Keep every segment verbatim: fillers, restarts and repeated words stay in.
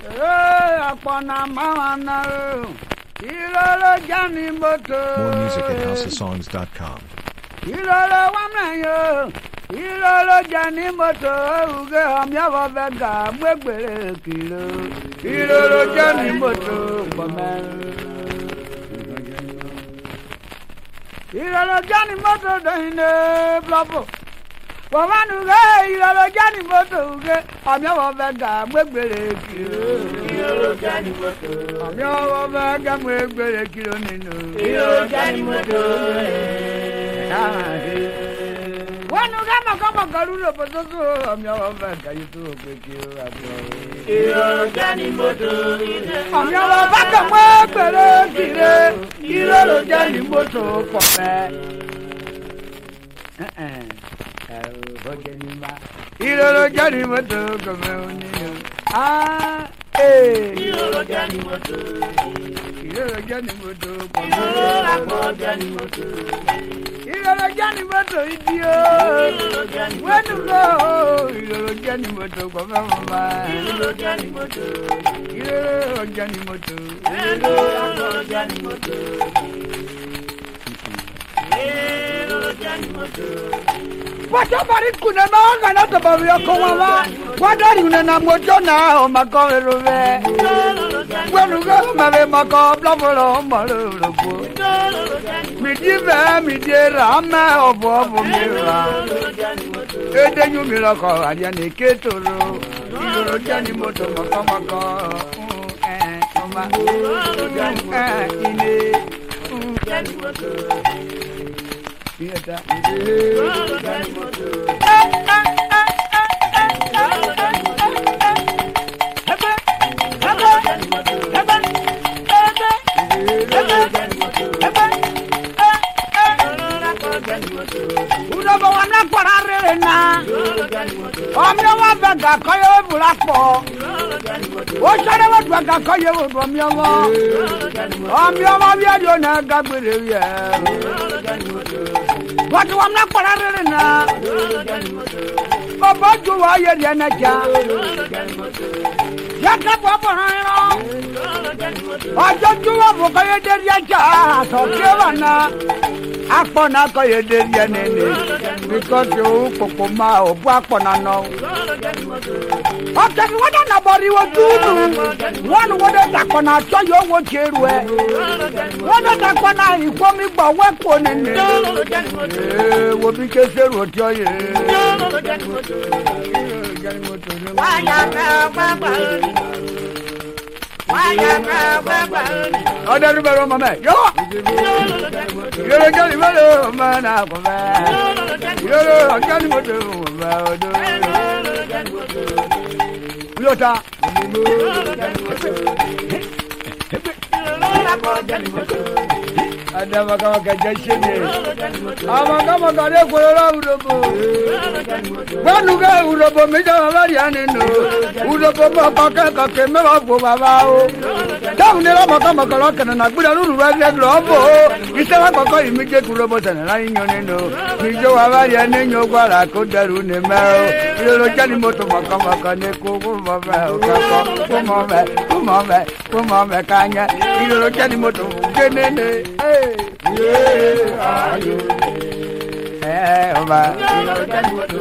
More music at house of songs dot com. Ilolo jani moto uge amyawa vega mwegbere kilo. Ilolo jani moto bame. Ilolo jani moto doine blapo. Wamanu ge ilolo jani moto uge amyawa vega mwegbere kilo. Ilolo jani moto amyawa vega mwegbere kilo nino. Ilolo jani moto. Wanu kama kama karulo potoso amya wabaka yitu kwekio abyo. Iyo jani moto ide. Amya wabaka mwekere kire. Iyo jani moto kope. Eh eh. Karu hojeni ma. Iyo jani moto kope uniyo. Ah eh. Iyo jani moto. Iyo jani moto kope. Iyo jani moto. Ilolo jani moto idio, wenu go. Ilolo jani moto kwa mama. Ilolo jani moto, ilolo jani moto, ilolo jani moto, ilolo jani moto. Wacha bari kuna maanga na tababu ya kumama. Wadari unena mojo na omakowe rove. Wenu go mabe mako blabolo malolo go. Midive midera ma obo obo mira. Ede nyumira ko adia ne ketoro. Ilolo jani moto maka maka. Eh mama. Eh ine. Jani moto. Ieta. Jani moto. Udobo wana parare na. Omyo wa bega koyo bulapo. O sare wa bega koyo omyo wa. Omyo wa biadio na gagbere ye. Watu wana parare na. Baba ju wa ye ye na ja. Yaka baba na. Ajo ju wa bo koyo de ya ja. So ke wana. Akpona ko ye de ye nene because you popo ma obu akpona no okay what na body wo dudu one wo de takona so yo wo cheru e wo de takona ikwo mi gbo we ko nene eh wo bi ke seru oti oye wa ya ka baba Ada rubero mama yo Yoro jani moto mana kome Yoro jani moto odo Yota Ada makama kajashene Ama kama kare kola urobo Wanu ga urobo meja wali aneno Urobo baka kake mewa go baba o Taunela makama kala kana na gbuda luru wa le globo Isewa koko imije urobo tana la nyoneno Mijo wali anenyo gwala ko daru ne mao Yoro jani moto makama kane ko go baba o kako kumome kumome kumome kanya Yoro jani moto kenene eh yeah ayo eh oba Yoro jani moto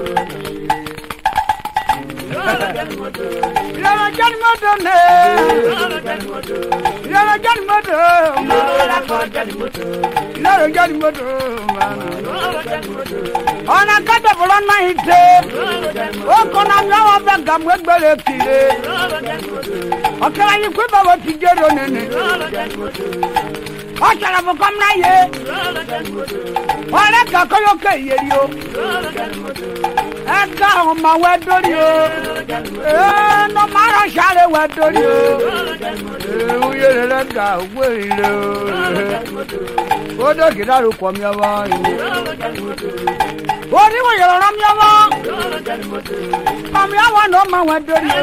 Yoro jani moto ne Yoro jani moto Yoro jani moto Ona kata bolona ite Okona nyawa bega mwegbere kire Okara yikwe baba tijero nene Ochara bukamna ye Ore ka koyo ke yerio Eka o ma wedori o Eh no mara share wedori o Eh uyere le ka we ile o Odo kidaru kwa mi awa Ori wo yoro na mi awa Ami awa no ma wedori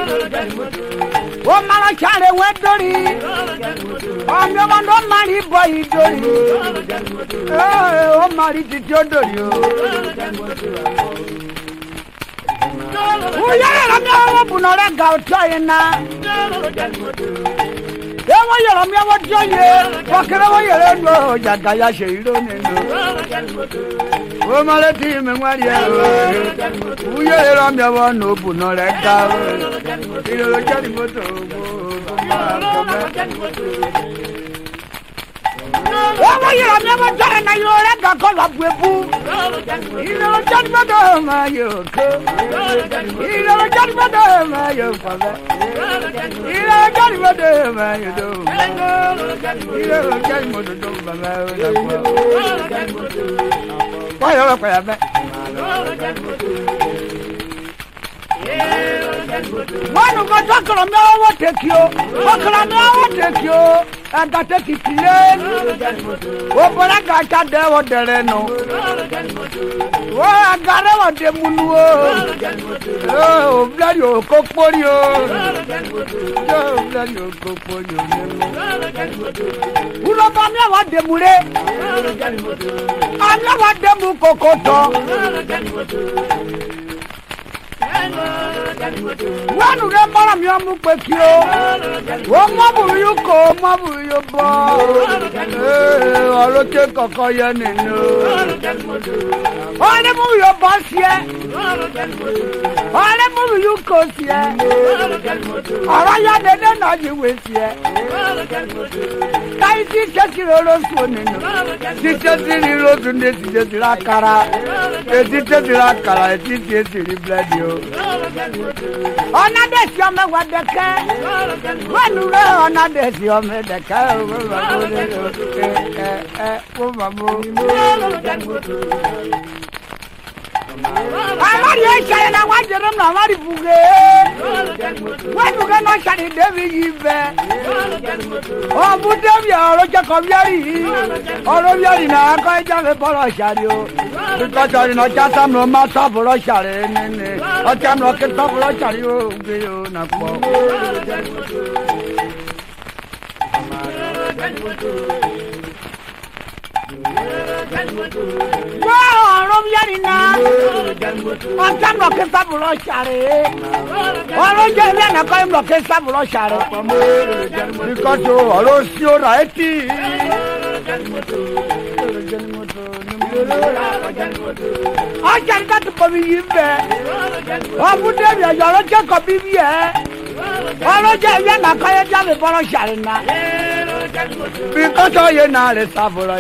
o O mara share wedori Ami awa no mari boy dori Eh o mari ti dori o Uya la mia bunore gautayena. Ewa yala mia wajoye. Wakera wa yala ndo jaga ya sheiro nendo. O maleti me ngwaria. Uya yala mia wa no bunore ga. Ilo jani moto. Ewa yala mia wajoye na yore ga ko la bwebu. Ilo jani moto ma yo ko. Ilo jani moto ma yo fa. Ilo jani moto ma yo do. Ilo jani moto do ma yo. Why you look at me? One of my talk on me, I will take you. Talk on me, I will take you. I got to take you. Oh, but I got that there what there no. Oh, I got it what the moon. Oh, blood you cook for you. Oh, blood you cook for you. Who love me what the moon? I know what the moon cocoto. Wanu re mara mi amu pe ki o. Wo mo bu yu ko, mo bu yu bo. Eh, oro ke koko ye ninu. Ole mu yo bo sie. Ole mu yu ko sie. Ara ya de de na ji we sie. Kai ti ke ki ro so ninu. Ti ke ti ro dun de ti de la kara. E ti te ti la kara, e ti ti ti blood yo. Ona desi ome wadeke. Wanu re ona desi ome deke. Eh eh wo mamu. Amari esha na wajere na amari buge. Wanu ga no shari devi yibe. O bu devi oro je ko biari. Oro biari na ko ja le bolo shari o. Because I know just I'm no matter for a share. I can't look at top of a share. Na po. Wow, Robiana. I can't look at top of a share. Or I can't look at top of a share. Because you are also right. I can't get to believe that. I would tell you, you're just a baby. I don't get a quiet job for a sharina. Because I am not a sufferer.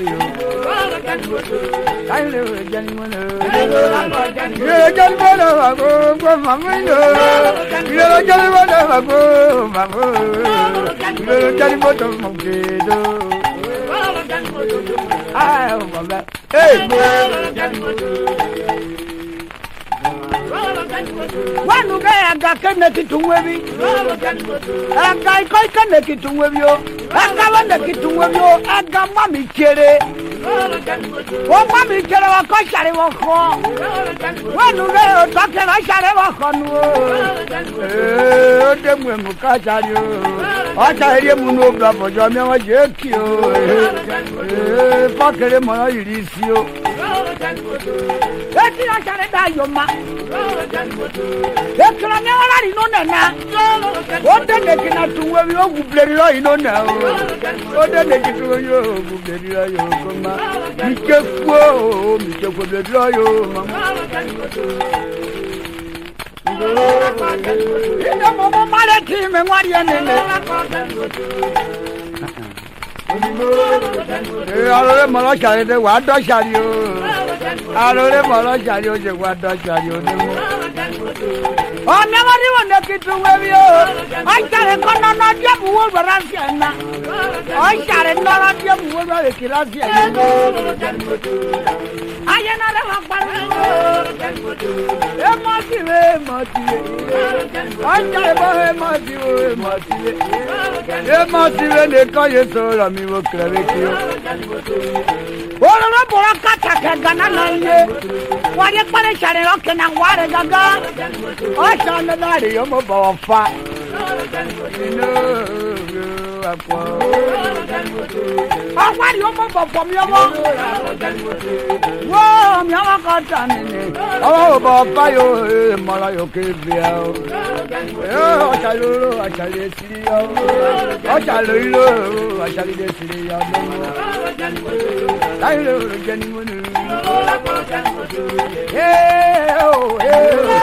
I live with gentlemen. You're a gentleman of a go from my window. You're a gentleman of a go, Mamma. You're a gentleman of my window. I love that. Hey, one who got connected to Webby. I got connected to Webby. I got connected to Webby. I got Mammy Cherry. Oh, Mammy Cherry, I got Sharry walk home. One who got talking, I shall walk on. Oh, them women catch you. I tell you, no blood for Johnny, I jerk you. Fuck him, I release you. Let's not die, your man. Let's not know now. What the neck in a two of you who play no now. What the neck to you who play you come out. You just go, you just go to draw you. In the moment, my team and what you Allora malo shari de wado shari o. Allora malo shari o je wado shari o de mo. O me wari wonde kitu webi o. Ai shari kono na dia buwo barasi na. Ai shari no na dia buwo ba kirasi na. Aya na re wakbaru. E moti we moti. Ai shari bo e moti o moti. E moti we ne ko ye so la mi wo krave ki o. Ora na bora kata ke gana na ye. Wari pare shari ro ke na ware gaga. O shana na re yo mo ba fa. Ọ̀pá ni ó mọ̀ bọ̀bọ̀ mi ọmọ. Wọ́n mi àwọn kan tà nínú. Ọwọ́ ò bọ̀ báyọ̀ mọ̀lá yóò kébi ẹ̀ o. Ọ̀ṣà lóró ọ̀ṣà lè sírí ọmọ. Ọ̀ṣà lórí lóró ọ̀ṣà lè sírí ọmọ. Láyé lóró jẹ́ ní mọ́nú. Ee o ee o.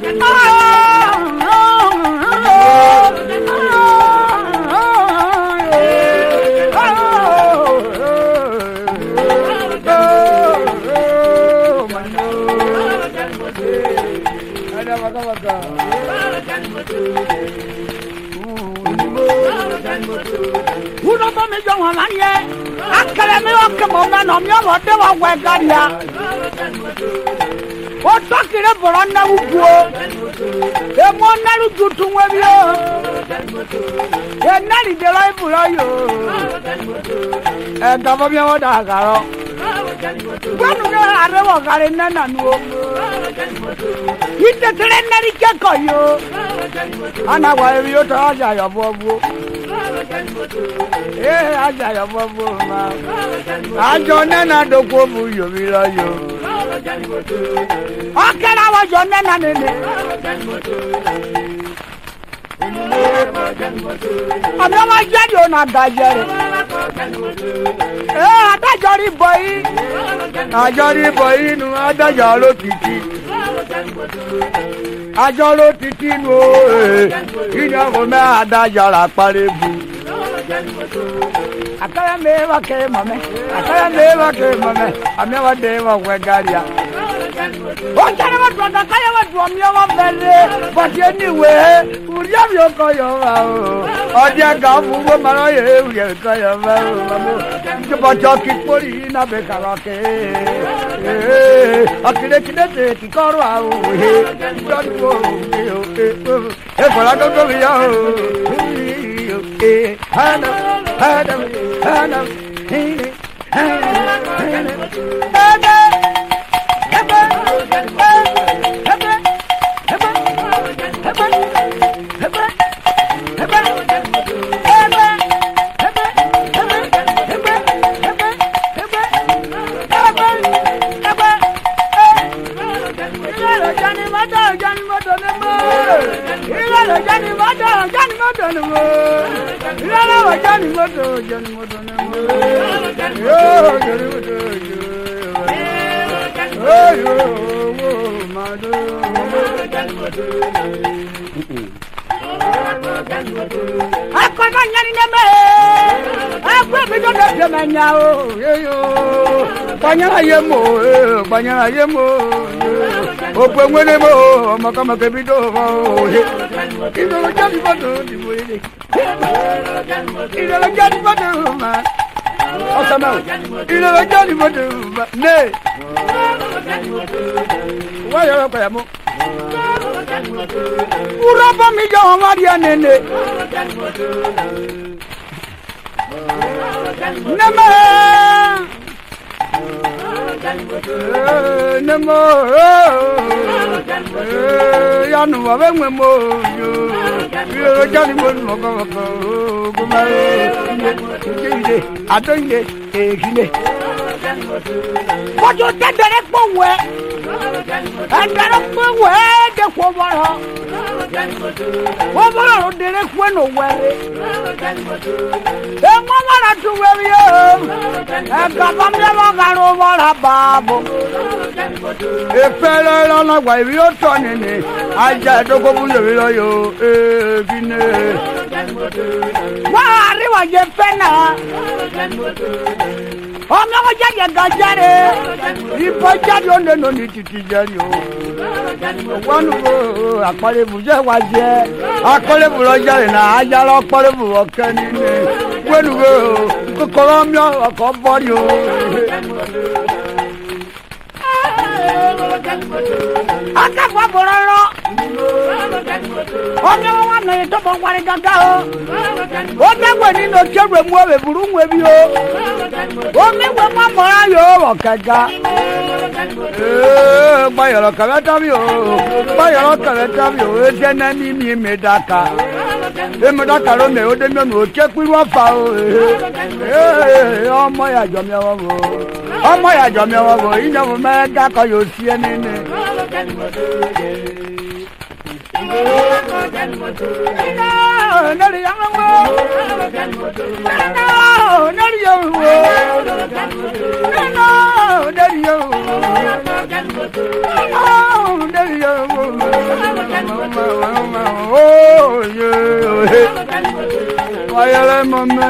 Uno ba mi jong wan ye akere mi o ke mo na no mi o de wa we garia o to kire boro na uguo e mo na ru tutu we bi o e na ri de lai buro yo e ga bo mi o da ga ro Wanu ga are wo gare na na nu o ite tere na ri ke ko yo ana wa e yo ta ja yo bo bo eh aja yo bo bo ma ajo na na do ko bu yo bi lo yo akara wa jo na na ne ne Ọ̀dọ́ wa jáde ọ̀nà àgàjẹ̀rẹ̀. Ẹ adájọ́ rí bọ̀ yìí. Àjọ rí bọ̀ yìí nu adájọ́ ló títí. Àjọ ló títí nu o. Ìyá kò mẹ́ adájọ́ rà parí bu. Àkàrà mi wá ké mọ̀mẹ́. Àkàrà mi wá ké mọ̀mẹ́. Àmì wá dé wá wẹ̀ gáríà. Ó jẹ́rìí wọ́n dùn ọ̀dọ̀ káyọ̀ wọ́n dùn ọ̀mí ọwọ́ bẹ̀rẹ̀. Bọ̀dé níwèé. Uriya mi o ko yo wa o. Ọdí ẹ̀ka fún wo mara yẹ uriya ko yo wa o. Jọbọjọ kí poli iná bẹ kàrọ ké. Akíndékíndé tè kí kọ́rọ̀ àwọ̀ òhe. Lọ́dún wo mi o. Ẹ̀fọ́lá gbogbo mi yá o. Hánà hánà hánà hínì hánà hínì. Ẹ̀bẹ̀ ẹ̀bẹ̀ ẹ̀bẹ̀ ẹ̀bẹ̀ ẹ̀bẹ̀. Akọ̀nà nyẹ́ni ní mẹ́ ẹ̀kọ́ mi tó lè dè mẹ́ nyà o gbanyara yé mo gbanyara yé mo òpè ńwélé mo ọmọkọmọkẹ bí tó mọ o ìdọ̀lọ́ jáde fọ́tò ìdìbò yìí ìdọ̀lọ́ jáde fọ́tò mà ọ̀sán náà ìdọ̀lọ́ jáde fọ́tò mà né wáyọ̀ ọ̀pẹ̀ yà mọ́. Uraba mi jọ wọn wárí ẹnẹnẹ. Nẹmẹ. Nẹmọ. Yanu wa bẹ ŋmẹ mọ yo. Yọrọ jani mo nu ọkọ ọkọ gbọmọ ye. Oje ide adọ ide ekele. Kọjú tẹ̀dẹ̀rẹ̀ pọ̀ wẹ̀. Ẹ̀dẹ̀rẹ̀ pọ̀ wẹ̀ de kó bọ̀rọ̀. Kó bọ̀rọ̀ dẹ̀rẹ̀ pọ̀ nù wẹ̀rẹ̀. Ẹ̀mọ́ bọ̀rọ̀ tu wẹ̀rẹ̀ yẹ. Ẹ̀ka bàmílẹ̀ kàró bọ̀rọ̀ bàbò. Ìfẹ́lẹ́ lọ́nà gbà ìbí yóò tọ̀ nìní. Ajá ìdókò fún yòrí lọ yóò éèkì ní. Wọ́n àríwá jẹ fẹ́ náà. Ọmọ ọmọ jáde gàjáde. Ìbọn jáde ó nínú ní títí jẹ́rìí o. Wọ́n wo àpọ̀lẹ́bù jẹ́ wá jẹ́. Àpọ̀lẹ́bù lọ jáde náà ajá lọ pọ̀lẹ́bù ọ̀kẹ́ nínú. Wọ́n wo kòkòrò mi ọkọ̀ bọ́ọ̀lì o. Akẹ́kọ̀ọ́ bọ̀rọ̀ lọ. Ọmọ wọn nà yìí tó bọ̀ wárí gàgà o. Ó dẹ́gbẹ̀ nínú kéwèé mú òwe burú ń wébi o. Omi wo mọ́ mọ́ra yóò wọ̀ kẹ̀kẹ́. Gbayọ̀rọ̀ kẹ̀rẹ́ tábí o. Gbayọ̀rọ̀ kẹ̀rẹ́ tábí o. Ẹ̀jẹ̀ náà ní mi mi dàkà. èmi dákàró mi ò dé mi ò ké pín wọ́n fa o ọmọ yàjọ mi ọwọ́ bò ọmọ yàjọ mi ọwọ́ bò ìyẹn mo mẹ́ dákọ̀ yóò sí ẹni ní. Nari yang wo, no, nari yang wo, no, nari yang wo, no, nari yang wo, oh yeah, why are you mama?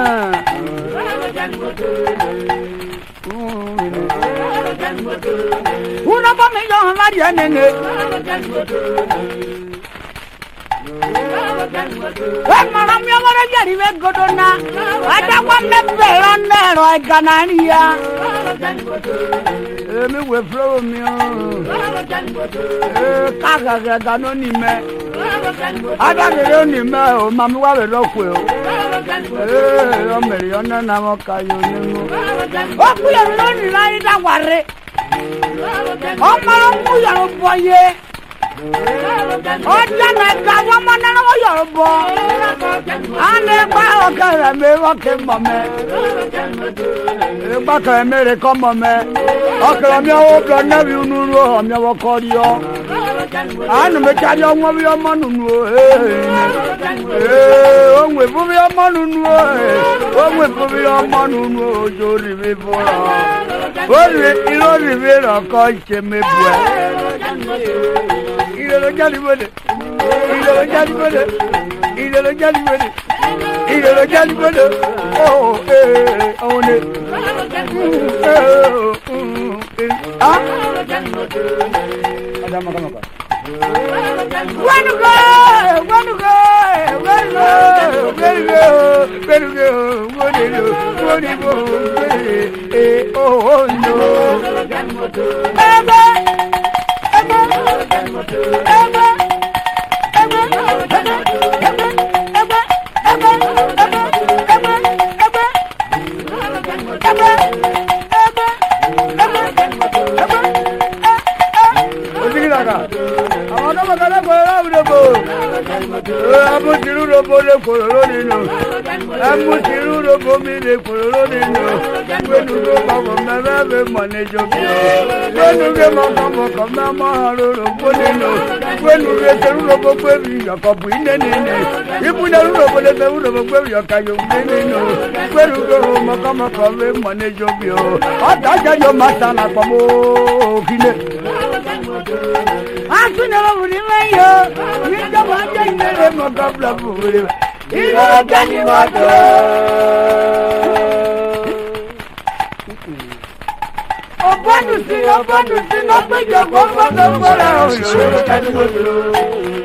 Una bami yang lari anenge. Malam yang orang jadi begodona, ada mana belon nero ganania. Emi we flow mi o, kaga kaga no ni me, ada kere ni me o, mami wa be lokwe o. Eh, o meri ona na mo kayo ni mo. O kuya lo ni la ida ware. O mara kuya lo boye. Ọjà mẹ́ta wọ́n mọ́ náà wọ́n yọ̀rọ̀ bọ̀. A ní ipa ọ̀kẹ́rẹ̀ mi wọ́kẹ́ mọ̀ mẹ́. Ipa kẹrẹ̀ mi rè kọ́ mọ̀ mẹ́. Ọkẹ́rẹ̀ mi ọwọ́ bọ̀ nẹ́bi nínú ọ̀mí ọwọ́ kọ́ rí ọ. Àánú mi kárí ọmọ bí ọmọ nínú o. Ohun èfó bí ọmọ nínú o. Ohun èfó bí ọmọ nínú o. Ojú rí mi fúnra. Ó rí irọ́ rí mi rọ̀ kọ́ ṣe mi bù ẹ́. Ile lo jadi bode, ile lo jadi bode, ile lo jadi bode, ile lo jadi bode. Oh eh, oh ne. Ah. Ada makan apa? Wanu go, wanu go, wanu go, wanu go, wanu go, wanu go, wanu go, eh oh no. Ebe. Obanusi, obanusi, no pe yo go go go go.